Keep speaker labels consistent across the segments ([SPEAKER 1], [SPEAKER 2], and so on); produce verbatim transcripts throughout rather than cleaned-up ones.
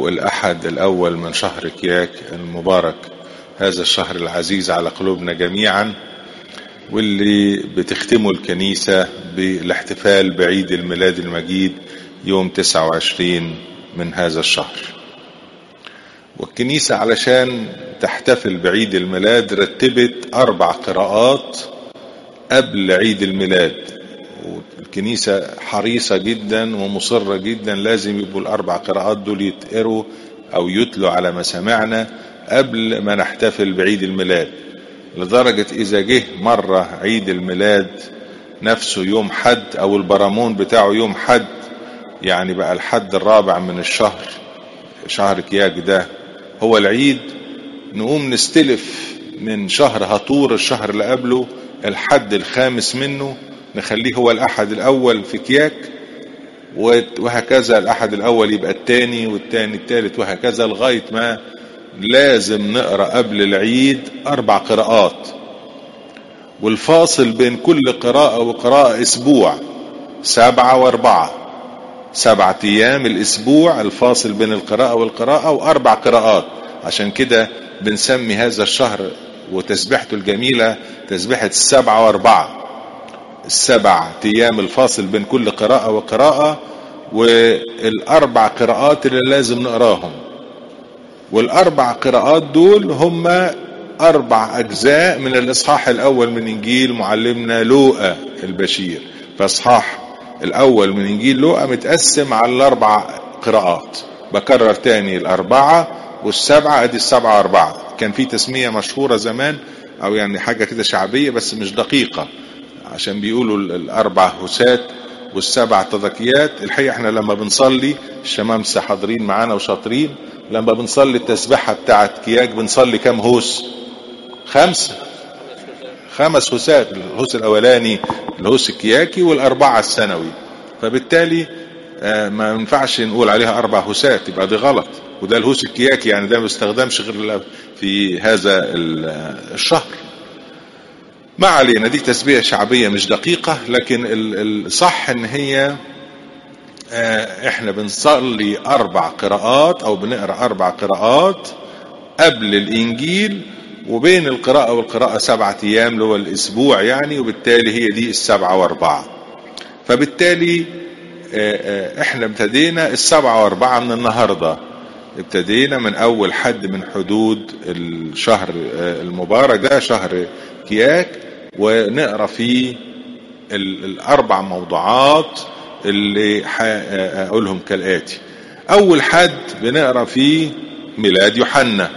[SPEAKER 1] والأحد الأول من شهر كياك المبارك، هذا الشهر العزيز على قلوبنا جميعا، واللي بتختمه الكنيسة بالاحتفال بعيد الميلاد المجيد يوم تسعة وعشرين من هذا الشهر. والكنيسة علشان تحتفل بعيد الميلاد رتبت أربع قراءات قبل عيد الميلاد، والكنيسة حريصة جدا ومصرة جدا لازم يبقوا الأربع قراءات دول يتقروا أو يتلوا على مسامعنا قبل ما نحتفل بعيد الميلاد، لدرجة إذا جه مرة عيد الميلاد نفسه يوم حد أو البرامون بتاعه يوم حد، يعني بقى الحد الرابع من الشهر، شهر كياك ده هو العيد، نقوم نستلف من شهر هطور الشهر اللي قبله الحد الخامس منه نخليه هو الأحد الأول في كياك، وهكذا الأحد الأول يبقى التاني والتاني التالت وهكذا، لغاية ما لازم نقرأ قبل العيد أربع قراءات، والفاصل بين كل قراءة وقراءة أسبوع، سبعة واربعة، سبعة أيام الأسبوع الفاصل بين القراءة والقراءة وأربع قراءات. عشان كده بنسمي هذا الشهر وتسبيحته الجميلة تسبيحة السبعة واربعة، السبع أيام الفاصل بين كل قراءة وقراءة والأربع قراءات اللي لازم نقراهم. والأربع قراءات دول هم أربع أجزاء من الإصحاح الأول من إنجيل معلمنا لوقا البشير، فإصحاح الأول من إنجيل لوقا متقسم على الأربع قراءات. بكرر تاني، الأربعة والسبعة، أدي السبعة وأربعة. كان في تسمية مشهورة زمان أو يعني حاجة كده شعبية بس مش دقيقة، عشان بيقولوا الأربع هسات والسبع تضكيات. الحقيقة احنا لما بنصلي الشمامسة حاضرين معانا وشاطرين، لما بنصلي التسبيحة بتاعت كياك بنصلي كم هوس؟ خمسة، خمس هسات، الهوس الأولاني الهوس الكياكي والأربعة السنوي، فبالتالي ما ينفعش نقول عليها أربع هسات، يبقى دي غلط، وده الهوس الكياكي يعني ده ما بيستخدمش غير في هذا الشهر. ما علينا، دي تسبيحة شعبية مش دقيقة، لكن الصح ان هي احنا بنصلي اربع قراءات او بنقرأ اربع قراءات قبل الانجيل، وبين القراءة والقراءة سبعة ايام اللي هو الاسبوع يعني، وبالتالي هي دي السبعة واربعة. فبالتالي احنا ابتدينا السبعة واربعة من النهاردة، ابتدينا من اول حد من حدود الشهر المبارك ده شهر كياك، ونقرأ فيه الاربع موضوعات اللي هقولهم كالآتي. اول حد بنقرأ فيه ميلاد يوحنا،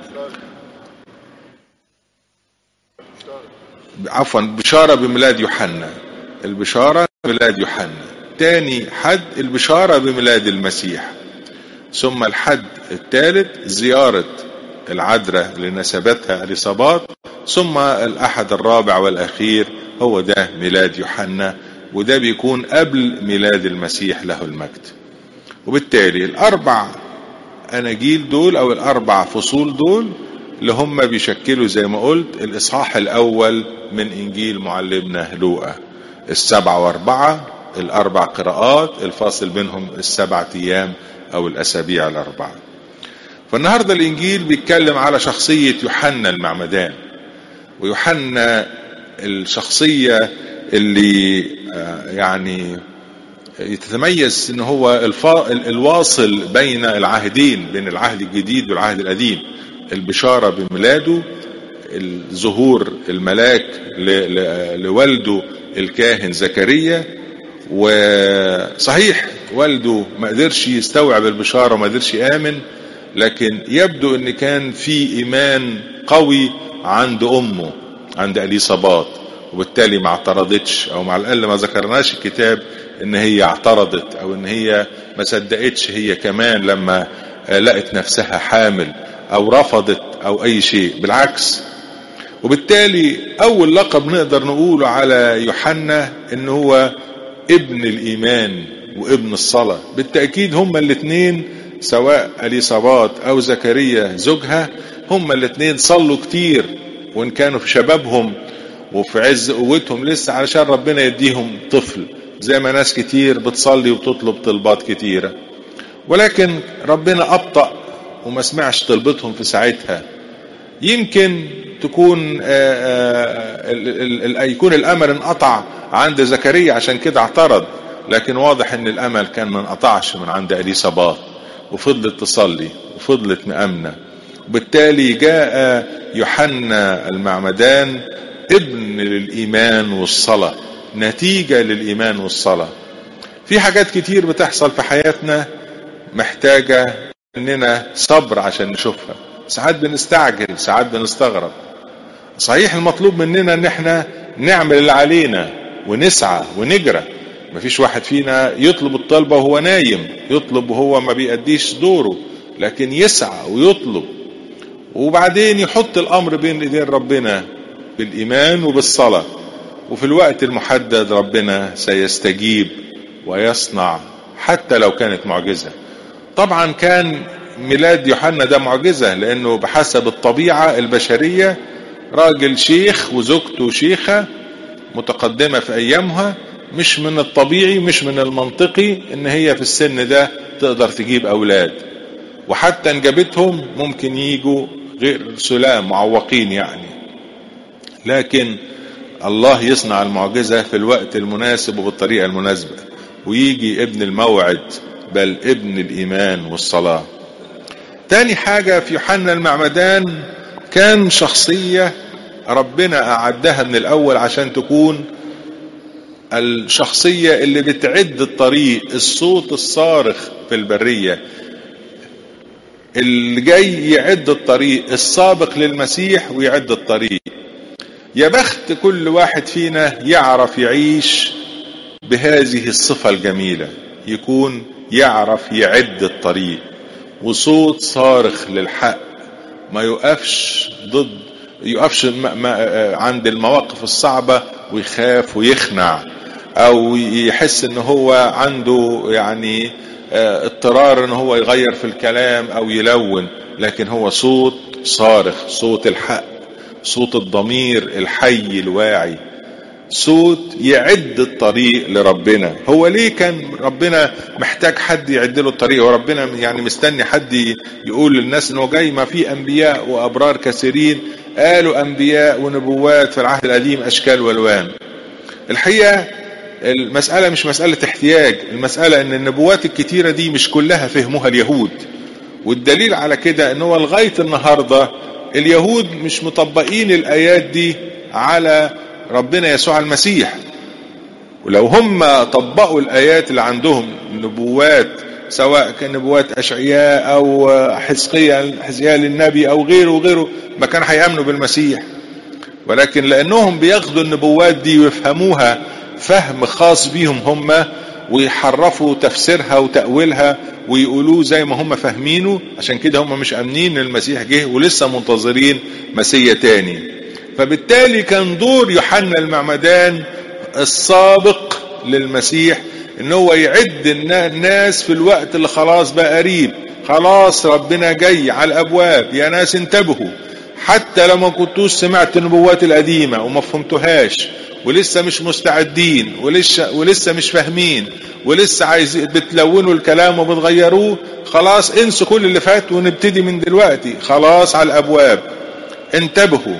[SPEAKER 1] عفوا بشارة بميلاد يوحنا، البشارة بميلاد يوحنا. تاني حد البشارة بميلاد المسيح. ثم الحد الثالث زيارة العذراء لنسبتها اليصابات. ثم الأحد الرابع والأخير هو ده ميلاد يوحنا، وده بيكون قبل ميلاد المسيح له المجد. وبالتالي الأربع أناجيل دول أو الأربع فصول دول اللي هم بيشكلوا زي ما قلت الإصحاح الأول من إنجيل معلمنا لوقا، السبعة واربعة، الأربع قراءات الفاصل بينهم السبعة أيام أو الأسابيع الأربعة. فالنهاردة الإنجيل بيتكلم على شخصية يوحنا المعمدان، ويوحنا الشخصية اللي يعني يتتميز ان هو الواصل بين العهدين، بين العهد الجديد والعهد القديم. البشارة بميلاده، الظهور الملاك لوالده الكاهن زكريا، وصحيح والده ما قدرش يستوعب البشارة وما قدرش يآمن، لكن يبدو ان كان في ايمان قوي عند امه عند اليصابات، وبالتالي ما اعترضتش، او مع الاقل ما ذكرناش الكتاب ان هي اعترضت او ان هي ما صدقتش هي كمان لما لقت نفسها حامل او رفضت او اي شيء، بالعكس. وبالتالي اول لقب نقدر نقوله على يوحنا ان هو ابن الايمان وابن الصلاة. بالتأكيد هما الاثنين سواء اليصابات او زكريا زوجها هما الاثنين صلوا كتير، وان كانوا في شبابهم وفي عز قوتهم لسه علشان ربنا يديهم طفل، زي ما ناس كتير بتصلي وتطلب طلبات كتيرة. ولكن ربنا أبطأ وما سمعش طلبتهم في ساعتها. يمكن تكون يكون الأمل انقطع عند زكريا عشان كده اعترض، لكن واضح ان الأمل كان ما انقطعش من عند إليصابات، وفضلت تصلي وفضلت مأمنة. وبالتالي جاء يوحنا المعمدان ابن للإيمان والصلاة، نتيجة للإيمان والصلاة. في حاجات كتير بتحصل في حياتنا محتاجة اننا صبر عشان نشوفها. ساعات بنستعجل، ساعات بنستغرب. صحيح المطلوب مننا ان احنا نعمل اللي علينا ونسعى ونجرى. مفيش واحد فينا يطلب الطلبة وهو نايم، يطلب وهو ما بيأديش دوره، لكن يسعى ويطلب، وبعدين يحط الامر بين ايدين ربنا بالايمان وبالصلاة، وفي الوقت المحدد ربنا سيستجيب ويصنع حتى لو كانت معجزة. طبعا كان ميلاد يوحنا ده معجزة، لانه بحسب الطبيعة البشرية راجل شيخ وزوجته شيخة متقدمة في ايامها، مش من الطبيعي مش من المنطقي ان هي في السن ده تقدر تجيب اولاد، وحتى ان جابتهم ممكن يجوا غير سلام معوقين يعني. لكن الله يصنع المعجزة في الوقت المناسب وبالطريقة المناسبة، ويجي ابن الموعد بل ابن الإيمان والصلاة. تاني حاجة في يوحنا المعمدان، كان شخصية ربنا أعدها من الأول عشان تكون الشخصية اللي بتعد الطريق، الصوت الصارخ في البرية اللي جاي يعد الطريق، السابق للمسيح ويعد الطريق. يا بخت كل واحد فينا يعرف يعيش بهذه الصفة الجميلة، يكون يعرف يعد الطريق، وصوت صارخ للحق، ما يقفش ضد يقفش عند المواقف الصعبة ويخاف ويخنع، او يحس ان هو عنده يعني اضطرار ان هو يغير في الكلام او يلون، لكن هو صوت صارخ، صوت الحق، صوت الضمير الحي الواعي، صوت يعد الطريق لربنا. هو ليه كان ربنا محتاج حد يعد له الطريق؟ وربنا يعني مستني حد يقول للناس انه جاي؟ ما في انبياء وابرار كثيرين قالوا انبياء ونبوات في العهد القديم اشكال والوان. الحقيقة المسألة مش مسألة احتياج، المسألة ان النبوات الكتيرة دي مش كلها فهموها اليهود، والدليل على كده ان هو لغاية النهاردة اليهود مش مطبقين الايات دي على ربنا يسوع المسيح. ولو هم طبقوا الايات اللي عندهم نبوات، سواء كان نبوات اشعياء او حزقيا حزقيال النبي او غيره وغيره، ما كان هيامنوا بالمسيح. ولكن لانهم بياخدوا النبوات دي ويفهموها فهم خاص بيهم هم، ويحرفوا تفسيرها وتأويلها ويقولوه زي ما هم فاهمينه، عشان كده هم مش امنين ان المسيح جه ولسه منتظرين مسيح تاني. فبالتالي كان دور يوحنا المعمدان السابق للمسيح ان هو يعد الناس في الوقت اللي خلاص بقى قريب، خلاص ربنا جاي على الابواب، يا ناس انتبهوا، حتى لو ما كنتوش سمعت النبوات القديمة وما فهمتوهاش ولسه مش مستعدين ولسه ولسه مش فاهمين ولسه عايز بتلونوا الكلام وبتغيروه، خلاص انسوا كل اللي فات ونبتدي من دلوقتي، خلاص على الابواب، انتبهوا.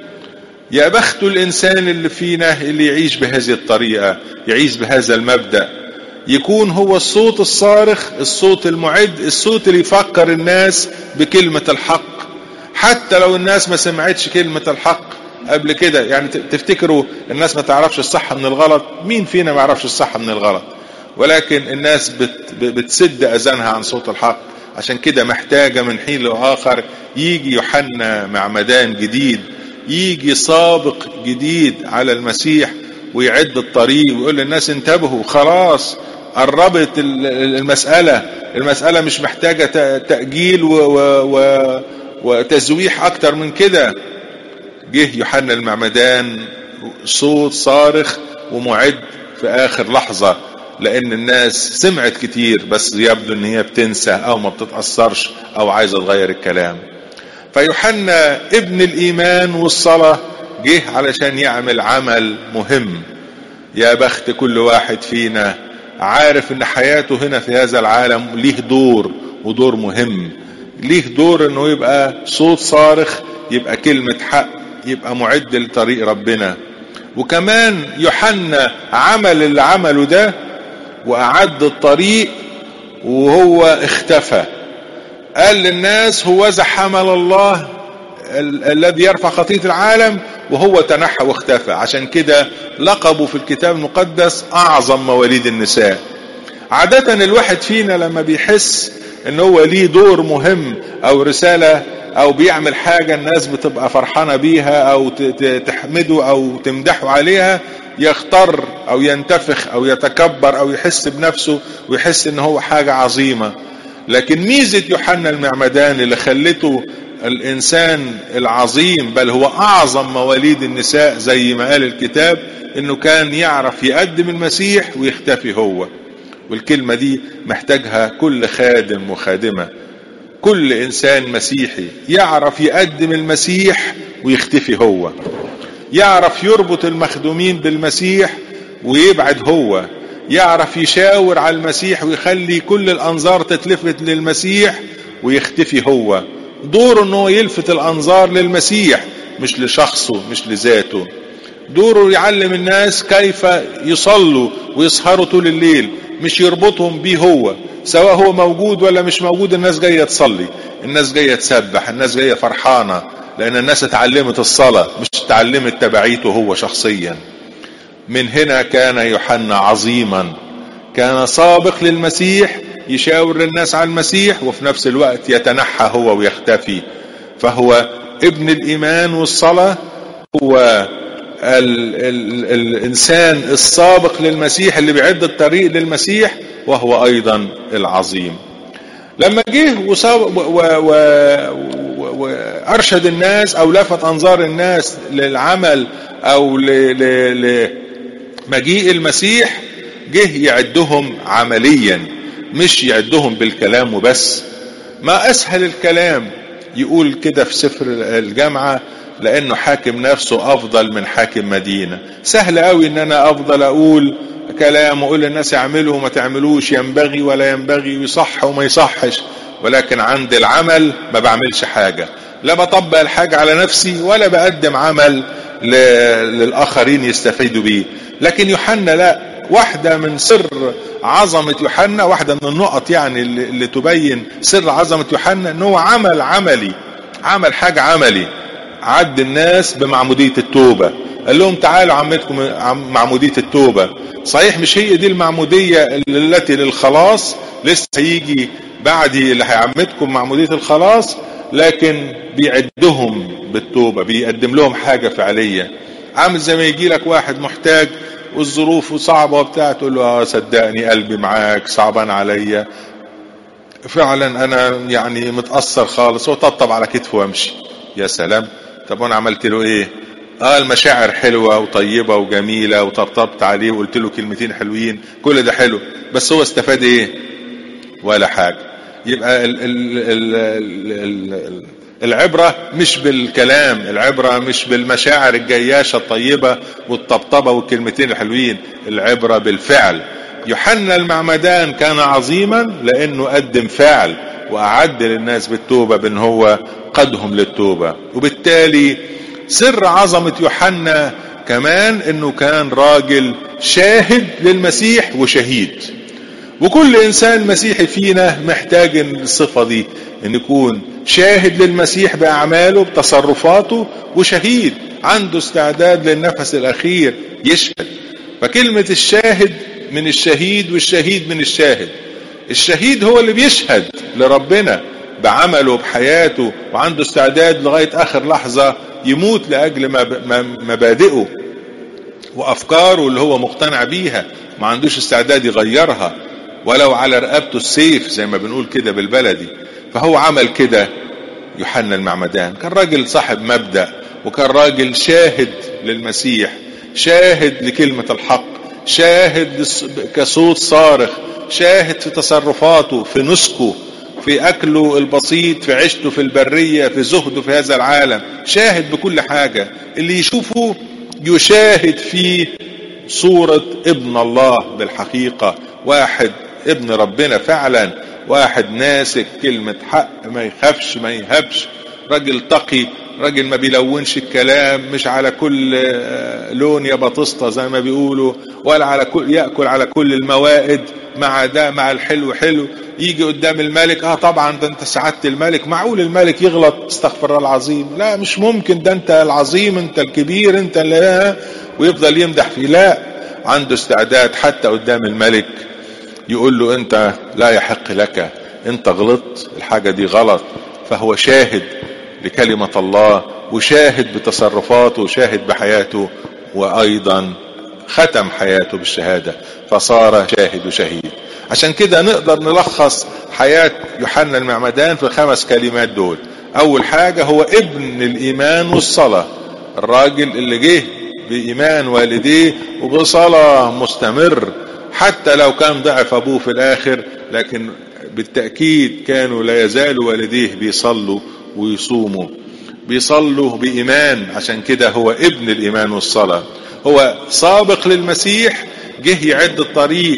[SPEAKER 1] يا بخت الانسان اللي فينا اللي يعيش بهذه الطريقة، يعيش بهذا المبدأ، يكون هو الصوت الصارخ، الصوت المعد، الصوت اللي يفكر الناس بكلمة الحق، حتى لو الناس ما سمعتش كلمة الحق قبل كده. يعني تفتكروا الناس ما تعرفش الصح من الغلط؟ مين فينا ما يعرفش الصح من الغلط؟ ولكن الناس بت بتسد اذانها عن صوت الحق. عشان كده محتاجة من حين لآخر يجي يوحنا معمدان جديد، يجي سابق جديد على المسيح ويعد الطريق ويقول للناس انتبهوا، خلاص قربت المسألة، المسألة مش محتاجة تأجيل و و وتزويح اكتر من كده. جه يوحنا المعمدان صوت صارخ ومعد في اخر لحظة، لان الناس سمعت كتير بس يبدو ان هي بتنسى او ما بتتأثرش او عايزة تغير الكلام. فيوحنا ابن الايمان والصلاة جه علشان يعمل عمل مهم. يا بخت كل واحد فينا عارف ان حياته هنا في هذا العالم ليه دور، ودور مهم. ليه دور انه يبقى صوت صارخ، يبقى كلمة حق، يبقى معد لطريق ربنا. وكمان يوحنا عمل اللي عمله ده واعد الطريق وهو اختفى، قال للناس هوذا حمل الله ال- الذي يرفع خطية العالم، وهو تنحى واختفى. عشان كده لقبه في الكتاب المقدس اعظم مواليد النساء. عادة الواحد فينا لما بيحس ان هو ليه دور مهم او رسالة او بيعمل حاجة الناس بتبقى فرحانة بيها او تحمده او تمدحه عليها، يختار او ينتفخ او يتكبر او يحس بنفسه ويحس ان هو حاجة عظيمة. لكن ميزة يوحنا المعمدان اللي خلته الانسان العظيم، بل هو اعظم مواليد النساء زي ما قال الكتاب، انه كان يعرف يقدم المسيح ويختفي هو. والكلمة دي محتاجها كل خادم وخادمة، كل انسان مسيحي يعرف يقدم المسيح ويختفي هو، يعرف يربط المخدومين بالمسيح ويبعد هو، يعرف يشاور على المسيح ويخلي كل الانظار تتلفت للمسيح ويختفي هو. دوره انه يلفت الانظار للمسيح، مش لشخصه، مش لذاته. دوره يعلم الناس كيف يصلوا ويسهروا طول الليل، مش يربطهم بيه هو، سواء هو موجود ولا مش موجود. الناس جاية تصلي، الناس جاية تسبح، الناس جاية فرحانة، لان الناس اتعلمت الصلاة مش اتعلمت تبعيته هو شخصيا. من هنا كان يوحنا عظيما، كان سابق للمسيح، يشاور الناس على المسيح وفي نفس الوقت يتنحى هو ويختفي. فهو ابن الإيمان والصلاة، هو ال ال الإنسان السابق للمسيح اللي بيعد الطريق للمسيح، وهو أيضا العظيم. لما جه وأرشد الناس أو لفت أنظار الناس للعمل أو لمجيء المسيح، جه يعدهم عمليا، مش يعدهم بالكلام وبس. ما أسهل الكلام يقول كده في سفر الجامعة، لأنه حاكم نفسه أفضل من حاكم مدينة. سهل قوي إن أنا أفضل أقول كلام وأقول للناس يعملوا وما تعملوش، ينبغي ولا ينبغي، ويصح وما يصحش، ولكن عند العمل ما بعملش حاجة، لا بطبق الحاجة على نفسي ولا بقدم عمل للآخرين يستفيدوا بيه. لكن يوحنا لا، واحدة من سر عظمة يوحنا، واحدة من النقط يعني اللي, اللي تبين سر عظمة يوحنا، انه عمل عملي، عمل حاجة عملي. عد الناس بمعمودية التوبة، قال لهم تعالوا عمتكم معمودية التوبة. صحيح مش هي دي المعمودية التي للخلاص، لسه هيجي بعدي اللي هيعمتكم معمودية الخلاص، لكن بيعدهم بالتوبة، بيقدم لهم حاجة فعلية. عامل زي ما يجي لك واحد محتاج والظروف صعبة وبتاع، تقول له اه صدقني قلبي معاك، صعبان عليا فعلا، انا يعني متأثر خالص، وطبطب على كتفه وامشي. يا سلام، طب وانا عملت له ايه؟ اه المشاعر حلوة وطيبة وجميلة، وطبطبت عليه وقلت له كلمتين حلوين، كل ده حلو، بس هو استفاد ايه؟ ولا حاجة. يبقى ال ال ال ال ال العبرة مش بالكلام، العبرة مش بالمشاعر الجياشة الطيبة والطبطبة والكلمتين الحلوين، العبرة بالفعل. يوحنا المعمدان كان عظيما لانه قدم فعل واعد للناس بالتوبة، بان هو قدهم للتوبة. وبالتالي سر عظمة يوحنا كمان انه كان راجل شاهد للمسيح وشهيد. وكل انسان مسيحي فينا محتاج الصفة دي، ان يكون شاهد للمسيح باعماله بتصرفاته، وشهيد عنده استعداد للنفس الاخير يشهد. فكلمة الشاهد من الشهيد والشهيد من الشاهد. الشهيد هو اللي بيشهد لربنا بعمله بحياته، وعنده استعداد لغاية اخر لحظة يموت لاجل مبادئه وافكاره اللي هو مقتنع بيها، ما عندوش استعداد يغيرها ولو على رقبته السيف زي ما بنقول كده بالبلدي. فهو عمل كده. يوحنا المعمدان كان راجل صاحب مبدأ، وكان راجل شاهد للمسيح، شاهد لكلمة الحق، شاهد كصوت صارخ، شاهد في تصرفاته، في نسكه، في أكله البسيط، في عيشته في البرية، في زهده في هذا العالم، شاهد بكل حاجة. اللي يشوفه يشاهد فيه صورة ابن الله بالحقيقة، واحد ابن ربنا فعلا، واحد ناسك كلمة حق، ما يخافش ما يهبش، راجل تقي، راجل ما بيلونش الكلام، مش على كل لون يا بطسطة زي ما بيقولوا، ولا على كل يأكل على كل الموائد، مع ده مع الحلو حلو. يجي قدام الملك، اه طبعا ده انت سعادة الملك، معقول الملك يغلط؟ استغفر الله العظيم، لا مش ممكن، ده انت العظيم، انت الكبير، انت اللي، ويفضل يمدح فيه. لا، عنده استعداد حتى قدام الملك يقول له انت لا يحق لك، انت غلطت، الحاجة دي غلط. فهو شاهد لكلمة الله، وشاهد بتصرفاته، وشاهد بحياته، وايضا ختم حياته بالشهادة، فصار شاهد وشهيد. عشان كده نقدر نلخص حياة يوحنا المعمدان في الخمس كلمات دول. اول حاجة هو ابن الايمان والصلاة، الراجل اللي جه بإيمان والديه وبصلاة مستمر، حتى لو كان ضعف أبوه في الآخر، لكن بالتأكيد كانوا لا يزالوا والديه بيصلوا ويصوموا، بيصلوا بإيمان. عشان كده هو ابن الإيمان والصلاة، هو سابق للمسيح، جه يعد الطريق،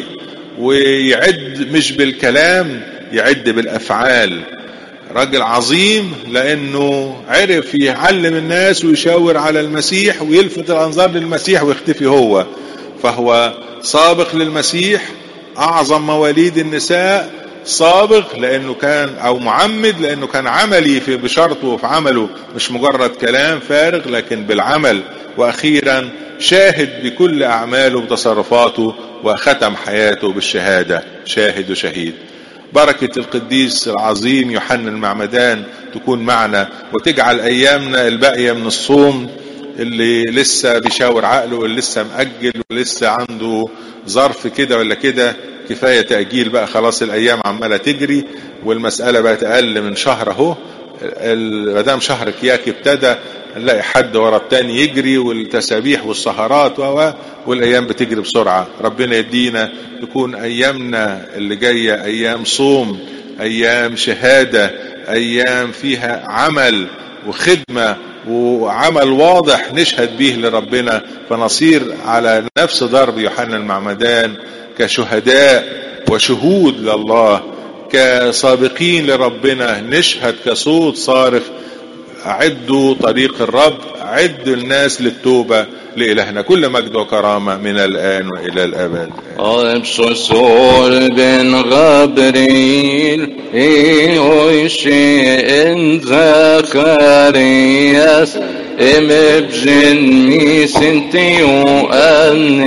[SPEAKER 1] ويعد مش بالكلام، يعد بالأفعال. راجل عظيم لأنه عرف يعلم الناس ويشاور على المسيح ويلفت الأنظار للمسيح ويختفي هو. فهو سابق للمسيح، أعظم مواليد النساء، سابق لأنه كان أو معمد لأنه كان عملي في بشرطه وفي عمله، مش مجرد كلام فارغ لكن بالعمل. وأخيرا شاهد بكل أعماله وتصرفاته، وختم حياته بالشهادة، شاهد وشهيد. بركة القديس العظيم يوحنا المعمدان تكون معنا، وتجعل أيامنا الباقية من الصوم اللي لسه بيشاور عقله، واللي لسه مأجل، ولسه عنده ظرف كده ولا كده، كفاية تأجيل بقى، خلاص الأيام عمالة تجري، والمسألة بقت أقل من شهر اهو. مدام شهر كياك ابتدى، نلاقي حد ورا التاني يجري، والتسابيح والسهرات والايام بتجري بسرعة. ربنا يدينا تكون ايامنا اللي جاية ايام صوم، ايام شهادة، ايام فيها عمل وخدمة وعمل واضح نشهد به لربنا، فنصير على نفس ضرب يوحنا المعمدان كشهداء وشهود لله، كسابقين لربنا، نشهد كصوت صارخ: أعدوا طريق الرب، عد الناس للتوبة. لإلهنا كل مجد وكرامة من الآن وإلى الأبد.
[SPEAKER 2] أبصر بن غبريل إيوشي إن زكرياس إم بجن ميسنتيو أن